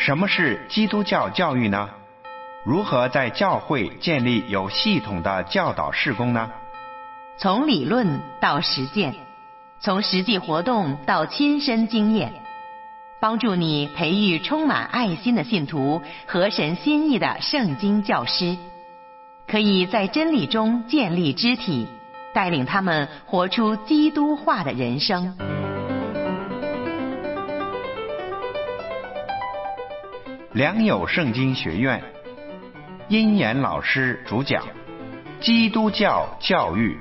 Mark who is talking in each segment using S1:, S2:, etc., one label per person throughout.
S1: 什么是基督教教育呢？如何在教会建立有系统的教导事工呢？
S2: 从理论到实践，从实际活动到亲身经验，帮助你培育充满爱心的信徒和神心意的圣经教师，可以在真理中建立肢体，带领他们活出基督化的人生。
S1: 良友圣经学院，殷言老师主讲，基督教教育。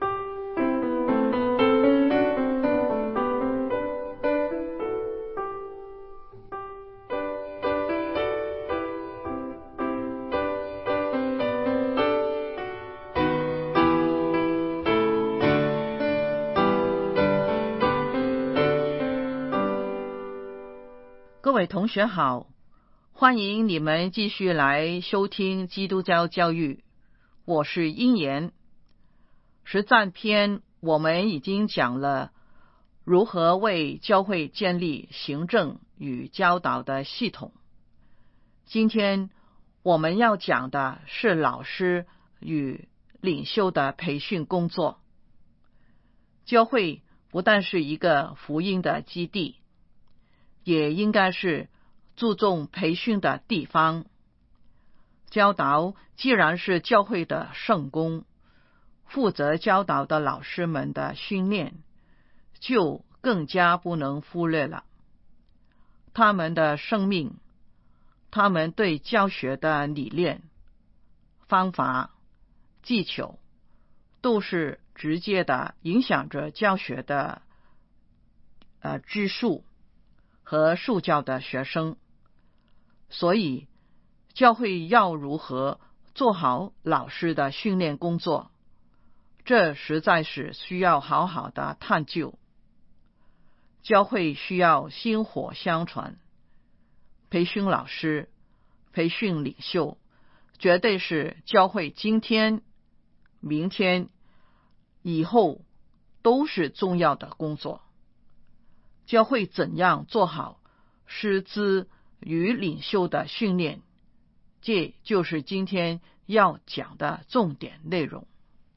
S3: 各位同学好，欢迎你们继续来收听基督教教育，我是殷言。实战篇我们已经讲了如何为教会建立行政与教导的系统。今天我们要讲的是老师与领袖的培训工作。教会不但是一个福音的基地，也应该是注重培训的地方。教导既然是教会的圣工，负责教导的老师们的训练就更加不能忽略了。他们的生命，他们对教学的理念、方法、技巧，都是直接的影响着教学的质数和受教的学生。所以教会要如何做好老师的训练工作，这实在是需要好好的探究。教会需要薪火相传，培训老师、培训领袖，绝对是教会今天、明天、以后都是重要的工作。教会怎样做好师资与领袖的训练，这就是今天要讲的重点内容。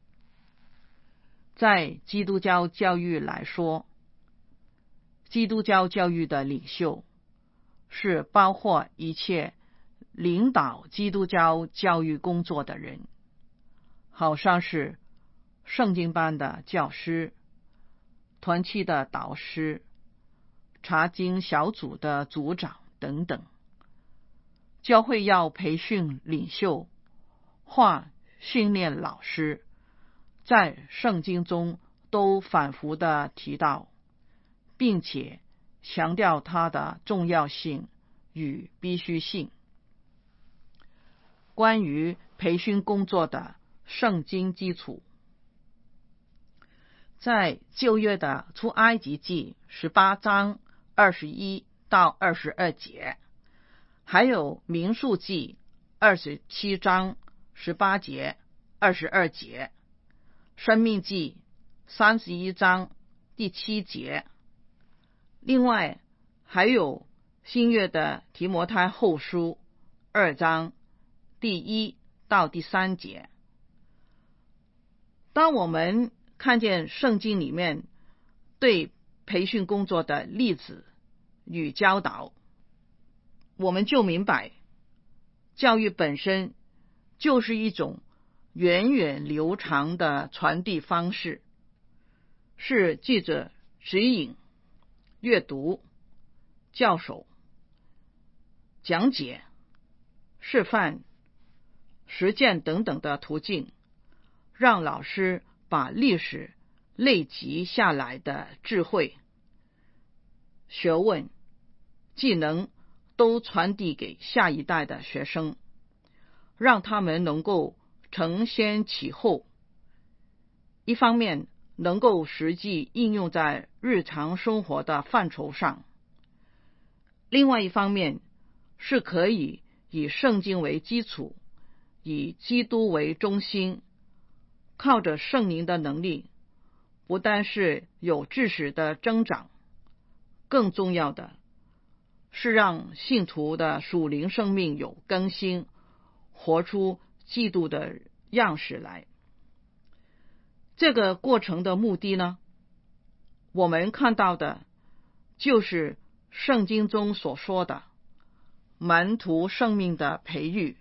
S3: 在基督教教育来说，基督教教育的领袖是包括一切领导基督教教育工作的人，好像是圣经班的教师、团契的导师、查经小组的组长等等。教会要培训领袖或训练老师，在圣经中都反复的提到，并且强调它的重要性与必须性。关于培训工作的圣经基础，在旧约的出埃及记18章21到22节，还有民数记27章18节、22节，申命记31章第7节。另外还有新约的提摩太后书2章第1到第3节。当我们看见圣经里面对培训工作的例子与教导，我们就明白，教育本身就是一种源远流长的传递方式，是记者指引、阅读、教授、讲解、示范、实践等等的途径，让老师把历史累积下来的智慧、学问、技能都传递给下一代的学生，让他们能够承先启后。一方面能够实际应用在日常生活的范畴上，另外一方面是可以以圣经为基础，以基督为中心，靠着圣灵的能力，不但是有知识的增长，更重要的是让信徒的属灵生命有更新，活出基督的样式来。这个过程的目的呢，我们看到的就是圣经中所说的门徒生命的培育，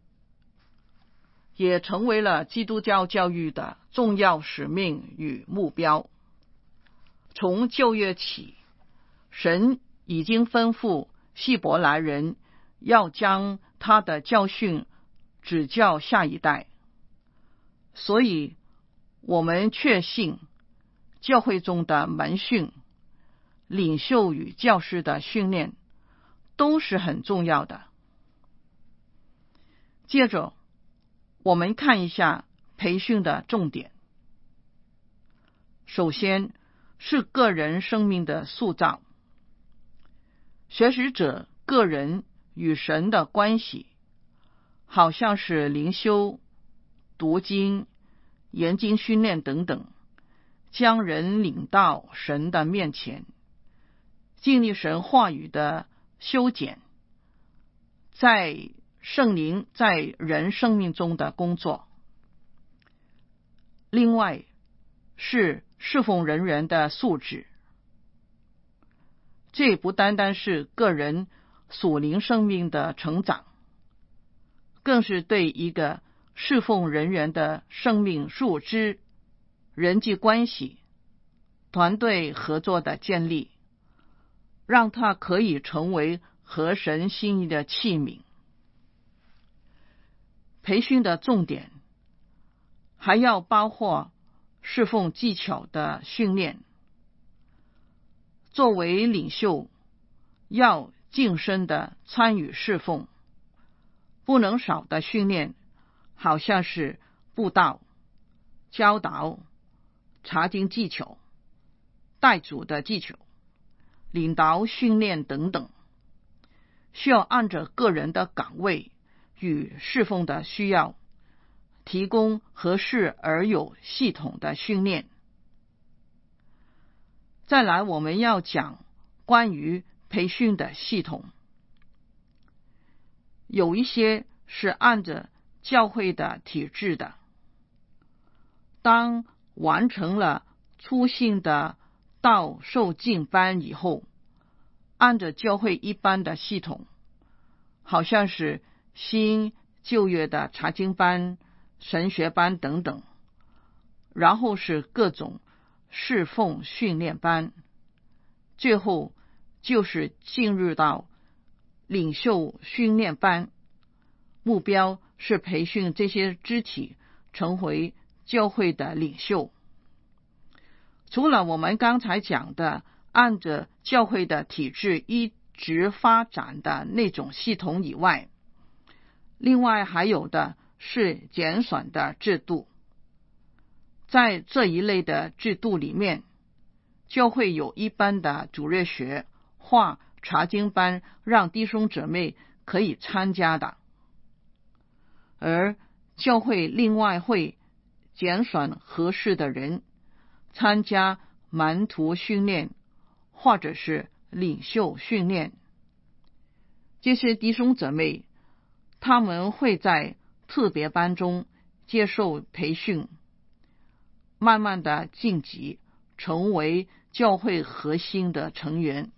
S3: 也成为了基督教教育的重要使命与目标。从旧约起，神已经吩咐希伯来人要将他的教训指教下一代，所以我们确信教会中的门训、领袖与教师的训练都是很重要的。接着我们看一下培训的重点。首先是个人生命的塑造，学习者个人与神的关系，好像是灵修、读经、研经训练等等，将人领到神的面前，经历神话语的修剪，在圣灵在人生命中的工作。另外是侍奉人员的素质，这不单单是个人属灵生命的成长，更是对一个侍奉人员的生命素质、人际关系、团队合作的建立，让他可以成为合神心意的器皿。培训的重点还要包括侍奉技巧的训练。作为领袖，要尽身的参与侍奉，不能少的训练好像是布道、教导、查经技巧、带组的技巧、领导训练等等，需要按照个人的岗位与侍奉的需要，提供合适而有系统的训练。再来，我们要讲关于培训的系统，有一些是按着教会的体制的。当完成了初信的道受浸班以后，按着教会一般的系统，好像是新旧约的查经班、神学班等等，然后是各种侍奉训练班，最后就是进入到领袖训练班，目标是培训这些肢体成为教会的领袖。除了我们刚才讲的按着教会的体制一直发展的那种系统以外，另外还有的是拣选的制度。在这一类的制度里面，教会有一般的主日学或查经班，让弟兄姊妹可以参加的，而教会另外会拣选合适的人参加门徒训练或者是领袖训练。这些弟兄姊妹他们会在特别班中接受培训，慢慢的晋级成为教会核心的成员。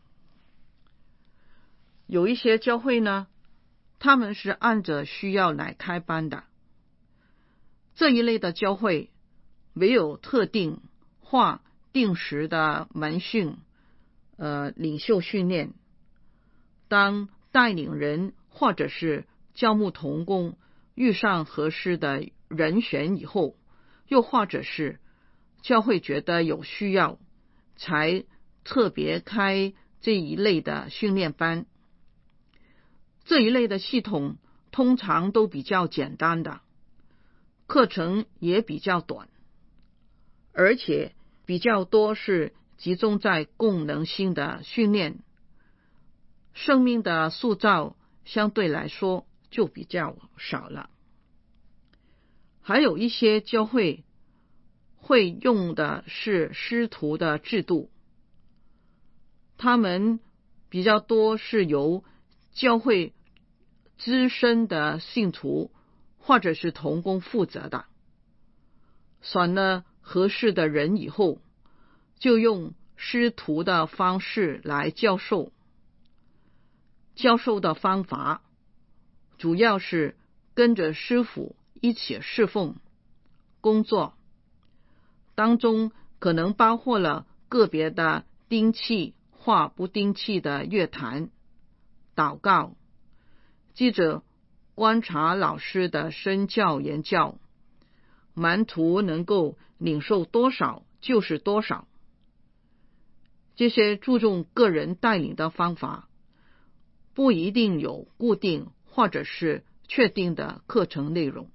S3: 有一些教会呢，他们是按着需要来开班的。这一类的教会没有特定或定时的门训、领袖训练。当带领人或者是教牧同工遇上合适的人选以后，又或者是教会觉得有需要，才特别开这一类的训练班。这一类的系统通常都比较简单的，课程也比较短，而且比较多是集中在功能性的训练，生命的塑造相对来说就比较少了。还有一些教会会用的是师徒的制度，他们比较多是由教会资深的信徒或者是同工负责的。选了合适的人以后，就用师徒的方式来教授。教授的方法主要是跟着师傅一起侍奉工作，当中可能包括了个别的丁气或不丁气的乐坛、祷告，记着观察老师的身教言教，门徒能够领受多少就是多少。这些注重个人带领的方法，不一定有固定或者是确定的课程内容。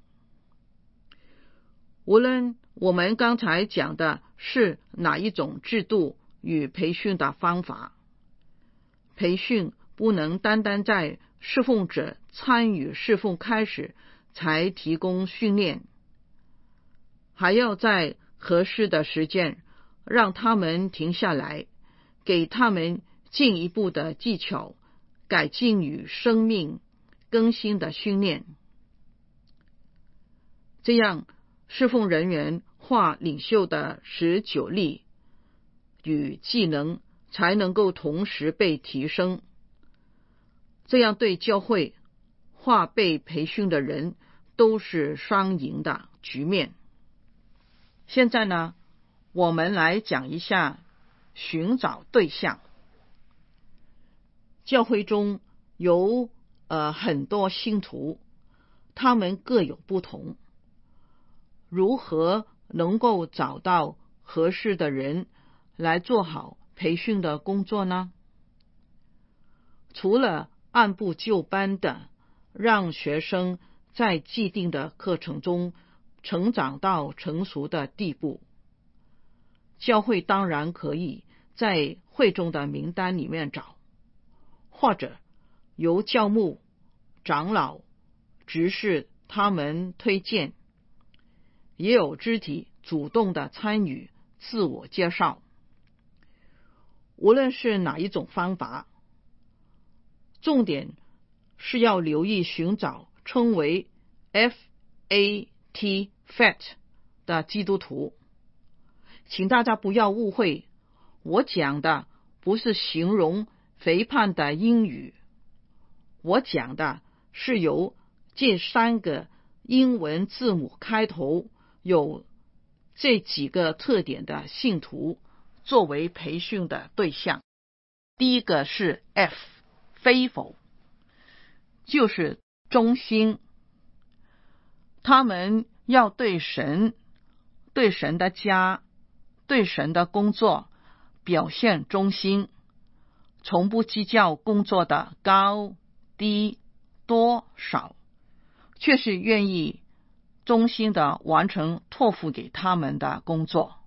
S3: 无论我们刚才讲的是哪一种制度与培训的方法，培训不能单单在侍奉者参与侍奉开始才提供训练，还要在合适的时间让他们停下来，给他们进一步的技巧、改进与生命更新的训练。这样侍奉人员或领袖的持久力与技能才能够同时被提升，这样对教会或被培训的人都是双赢的局面。现在呢，我们来讲一下寻找对象。教会中有很多信徒，他们各有不同。如何能够找到合适的人来做好培训的工作呢？除了按部就班的让学生在既定的课程中成长到成熟的地步，教会当然可以在会众的名单里面找，或者由教牧、长老、执事他们推荐，也有肢体主动的参与自我介绍。无论是哪一种方法，重点是要留意寻找称为 FAT 的基督徒。请大家不要误会，我讲的不是形容肥胖的英语，我讲的是由这3个英文字母开头，有这几个特点的信徒作为培训的对象。第一个是 F，faithful， 就是忠心。他们要对神、对神的家、对神的工作表现忠心，从不计较工作的高低多少，却是愿意忠心的完成托付给他们的工作。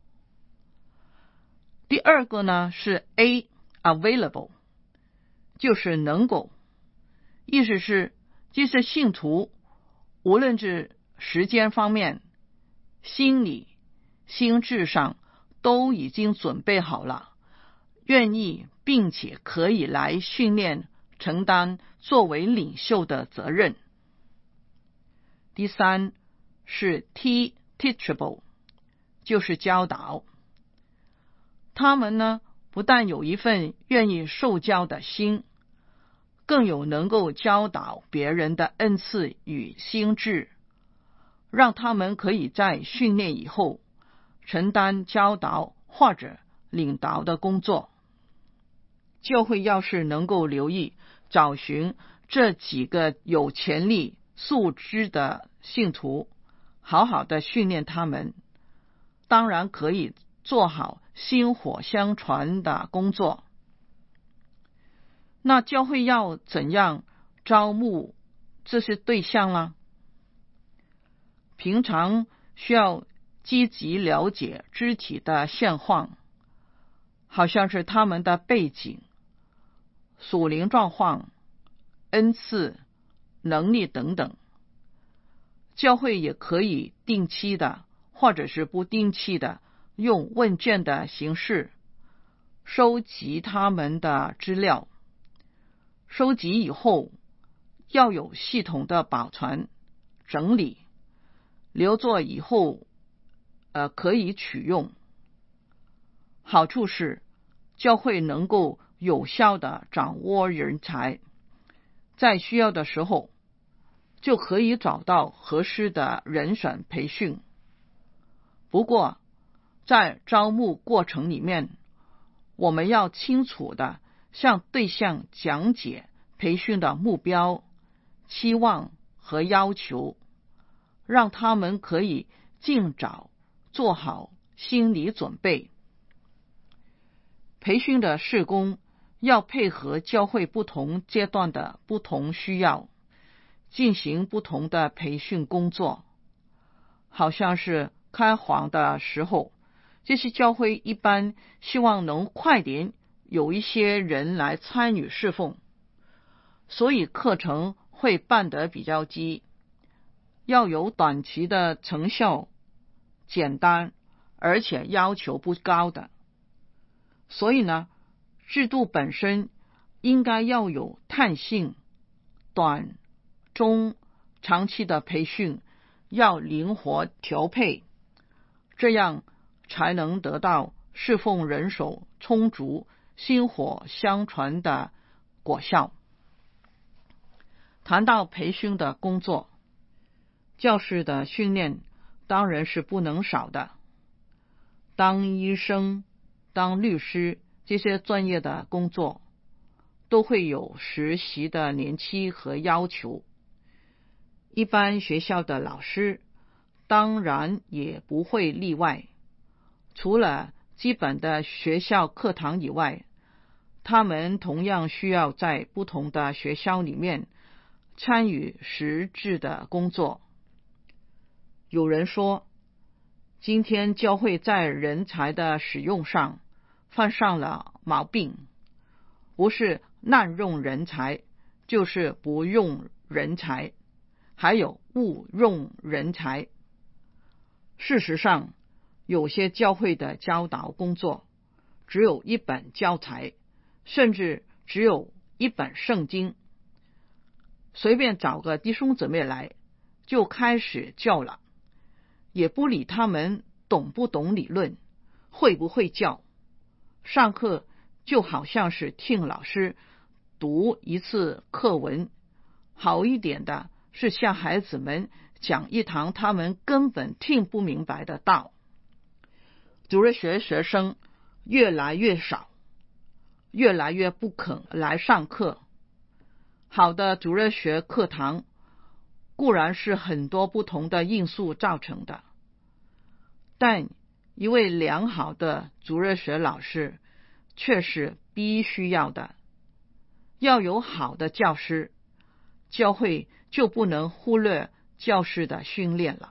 S3: 第二个呢是 A，available， 就是能够，意思是这些信徒无论是时间方面、心理、心智上都已经准备好了，愿意并且可以来训练承担作为领袖的责任。第三是 teachable， 就是教导。他们呢，不但有一份愿意受教的心，更有能够教导别人的恩赐与心智，让他们可以在训练以后承担教导或者领导的工作。教会要是能够留意找寻这几个有潜力素质的信徒，好好的训练他们，当然可以做好薪火相传的工作。那教会要怎样招募这些对象呢？平常需要积极了解肢体的现况，好像是他们的背景、属灵状况、恩赐、能力等等。教会也可以定期的或者是不定期的用问卷的形式收集他们的资料， 收集以后要有系统的保存、整理，留作以后可以取用。好处是教会能够有效地掌握人才，在需要的时候就可以找到合适的人选培训。不过在招募过程里面，我们要清楚地向对象讲解培训的目标、期望和要求，让他们可以尽早做好心理准备。培训的事工要配合教会不同阶段的不同需要，进行不同的培训工作。好像是开荒的时候，这些教会一般希望能快点有一些人来参与侍奉，所以课程会办得比较急，要有短期的成效，简单而且要求不高的。所以呢，制度本身应该要有弹性，短、中、长期的培训要灵活调配，这样才能得到侍奉人手充足、薪火相传的果效。谈到培训的工作，教师的训练当然是不能少的。当医生、当律师这些专业的工作都会有实习的年期和要求，一般学校的老师当然也不会例外。除了基本的学校课堂以外，他们同样需要在不同的学校里面参与实质的工作。有人说，今天教会在人才的使用上犯上了毛病，不是滥用人才，就是不用人才，还有误用人才。事实上，有些教会的教导工作只有一本教材，甚至只有一本圣经，随便找个弟兄姊妹来就开始教了，也不理他们懂不懂理论，会不会教。上课就好像是听老师读一次课文，好一点的是向孩子们讲一堂他们根本听不明白的道。主日学学生越来越少，越来越不肯来上课。好的主日学课堂固然是很多不同的因素造成的，但一位良好的主日学老师却是必须要的。要有好的教师，教会就不能忽略教师的训练了。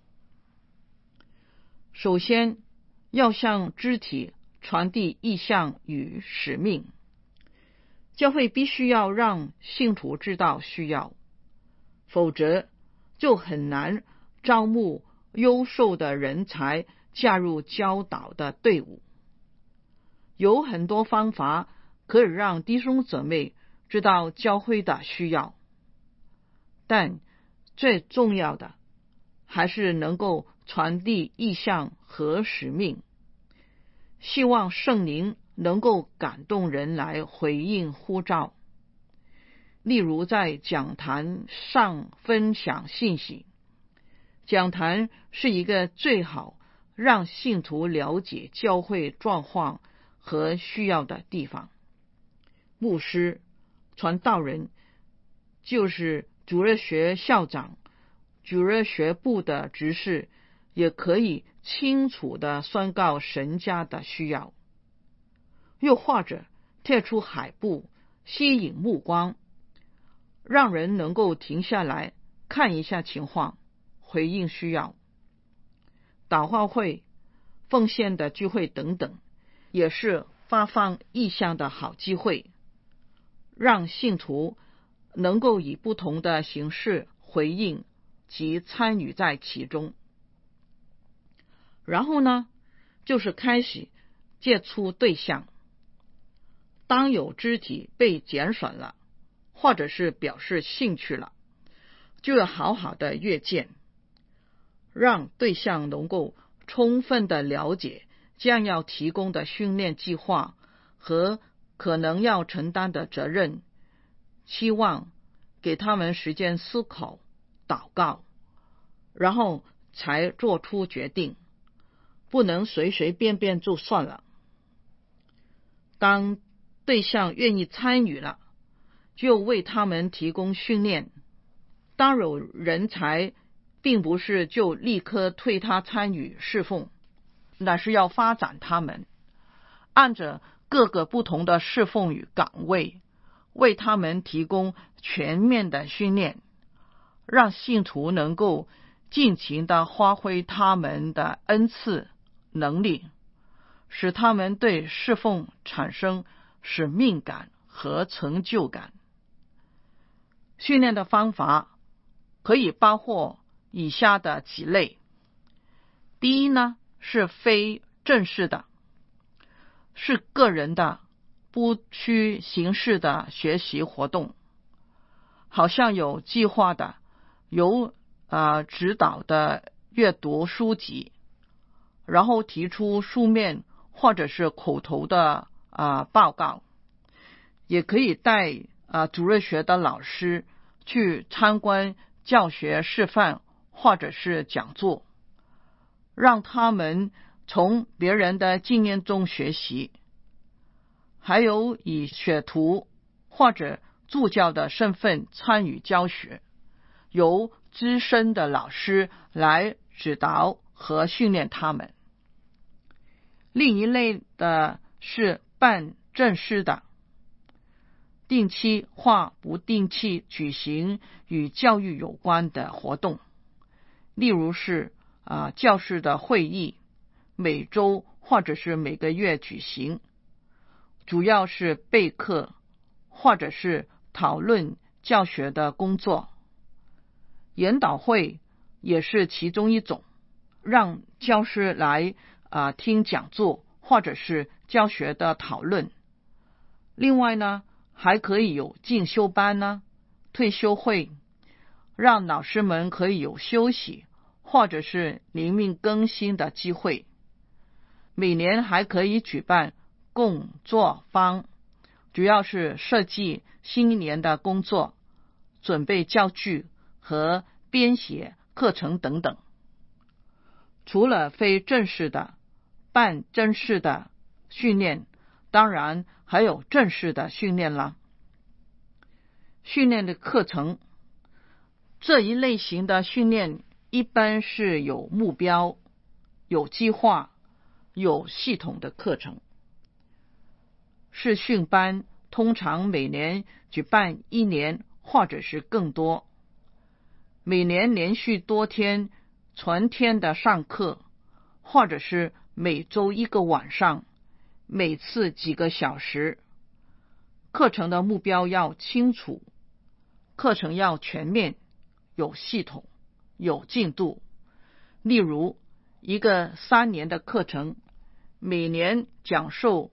S3: 首先要向肢体传递意向与使命，教会必须要让信徒知道需要，否则就很难招募优秀的人才加入教导的队伍。有很多方法可以让弟兄姊妹知道教会的需要，但最重要的还是能够传递意向和使命，希望圣灵能够感动人来回应呼召。例如在讲坛上分享信息，讲坛是一个最好让信徒了解教会状况和需要的地方。牧师、传道人，就是主日学校长、主日学部的执事，也可以清楚地宣告神家的需要，又或者贴出海报，吸引目光，让人能够停下来看一下情况，回应需要。祷告会、奉献的聚会等等，也是发放意向的好机会，让信徒能够以不同的形式回应及参与在其中。然后呢，就是开始接触对象。当有肢体被拣选了， 或者是表示兴趣了，就要好好的阅见，让对象能够充分的了解将要提供的训练计划和可能要承担的责任，期望给他们时间思考、祷告，然后才做出决定，不能随随便便就算了。当对象愿意参与了，就为他们提供训练。当有人才，并不是就立刻推他参与侍奉，乃是要发展他们，按着各个不同的侍奉与岗位，为他们提供全面的训练，让信徒能够尽情地发挥他们的恩赐能力，使他们对侍奉产生使命感和成就感。训练的方法可以包括以下的几类。第一呢，是非正式的，是个人的不需形式的学习活动，好像有计划的，有指导的阅读书籍，然后提出书面或者是口头的报告，也可以带主日学的老师去参观教学示范或者是讲座，让他们从别人的经验中学习。还有以学徒或者助教的身份参与教学，由资深的老师来指导和训练他们。另一类的是半正式的，定期或不定期举行与教育有关的活动，例如是教师的会议，每周或者是每个月举行，主要是备课或者是讨论教学的工作。研讨会也是其中一种，让教师来听讲座或者是教学的讨论。另外呢，还可以有进修班呢，退休会，让老师们可以有休息或者是灵命更新的机会。每年还可以举办工作坊，主要是设计新一年的工作，准备教具和编写课程等等。除了非正式的、半正式的训练，当然还有正式的训练了。训练的课程，这一类型的训练一般是有目标、有计划、有系统的课程。视训班通常每年举办1年或者是更多，每年连续多天全天的上课，或者是每周1个晚上，每次几个小时。课程的目标要清楚，课程要全面、有系统、有进度。例如一个3年的课程，每年讲授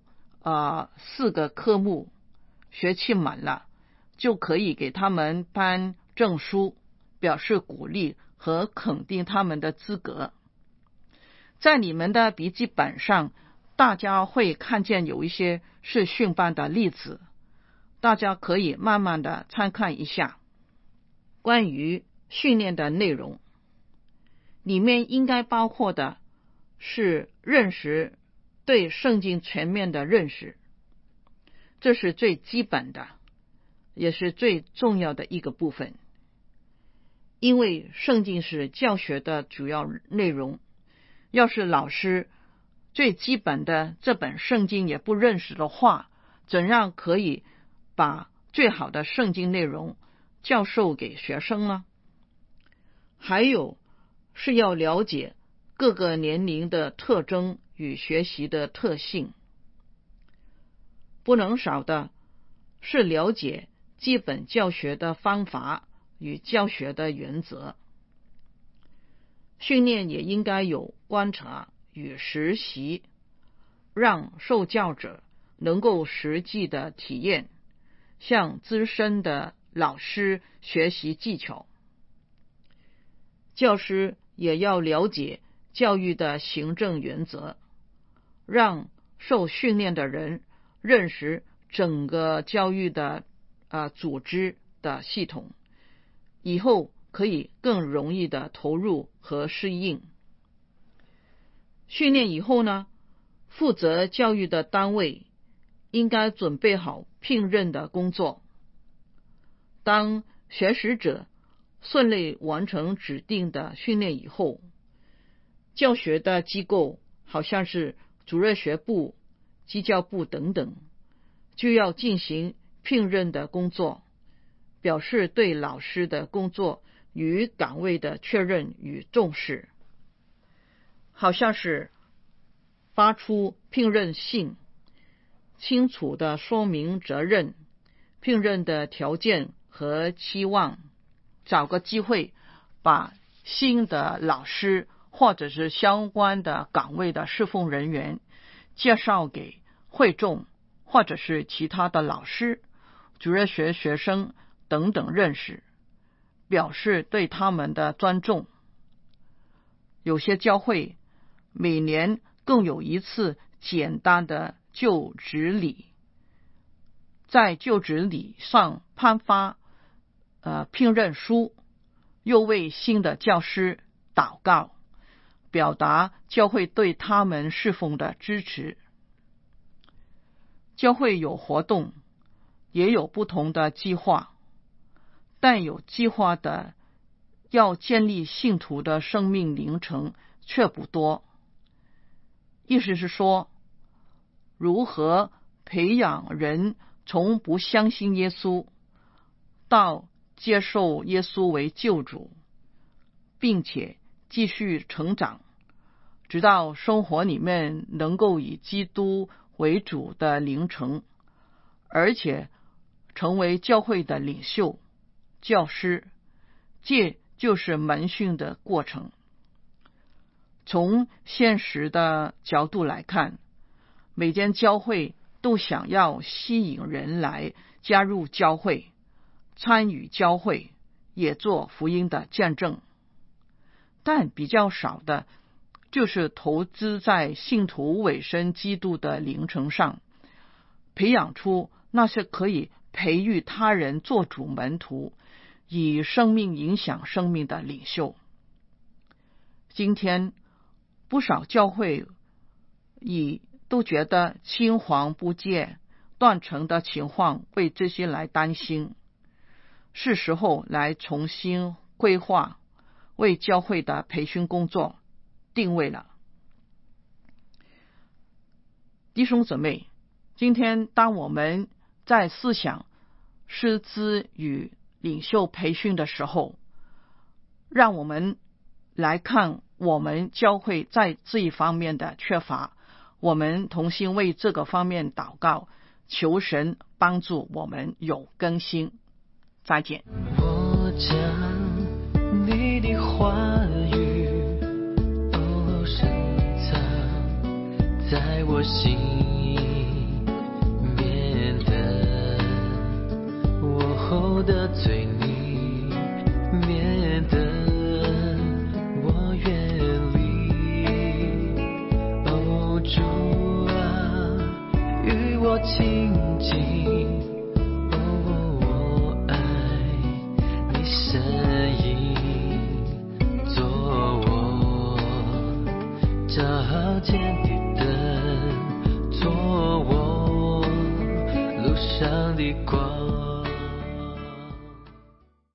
S3: 4个科目，学期满了就可以给他们颁证书，表示鼓励和肯定他们的资格。在你们的笔记本上，大家会看见有一些视训班的例子，大家可以慢慢的参看一下。关于训练的内容，里面应该包括的是认识，对圣经全面的认识，这是最基本的，也是最重要的一个部分。因为圣经是教学的主要内容，要是老师最基本的这本圣经也不认识的话，怎样可以把最好的圣经内容教授给学生呢？还有是要了解各个年龄的特征与学习的特性。不能少的是了解基本教学的方法与教学的原则。训练也应该有观察与实习，让受教者能够实际的体验， 向资深的老师学习技巧。教师也要了解教育的行政原则，让受训练的人认识整个教育的组织的系统，以后可以更容易的投入和适应。训练以后呢，负责教育的单位应该准备好聘任的工作。当学习者顺利完成指定的训练以后，教学的机构好像是主任学部、基教部等等，就要进行聘任的工作，表示对老师的工作与岗位的确认与重视，好像是发出聘任信，清楚地说明责任、聘任的条件和期望，找个机会把新的老师或者是相关的岗位的侍奉人员介绍给会众或者是其他的老师、主任学生等等认识，表示对他们的尊重。有些教会每年更有一次简单的就职礼，在就职礼上颁发聘任书，又为新的教师祷告，表达教会对他们侍奉的支持。教会有活动，也有不同的计划，但有计划的要建立信徒的生命灵程却不多。意思是说，如何培养人从不相信耶稣到接受耶稣为救主，并且继续成长，直到生活里面能够以基督为主的灵程，而且成为教会的领袖、教师，这就是门训的过程。从现实的角度来看，每间教会都想要吸引人来加入教会，参与教会，也做福音的见证，但比较少的就是投资在信徒委身基督的灵程上，培养出那些可以培育他人做主门徒，以生命影响生命的领袖。今天不少教会都觉得青黄不接、断层的情况，为这些来担心，是时候来重新规划，为教会的培训工作定位了。弟兄姊妹，今天当我们在思想师资与领袖培训的时候，让我们来看我们教会在这一方面的缺乏，我们同心为这个方面祷告，求神帮助我们有更新。再见。
S4: 我将你的话语深藏在我心面的，我后的罪你免得我远离。主啊，与我亲近，我爱你声音，做我照见的灯，做我路上的光。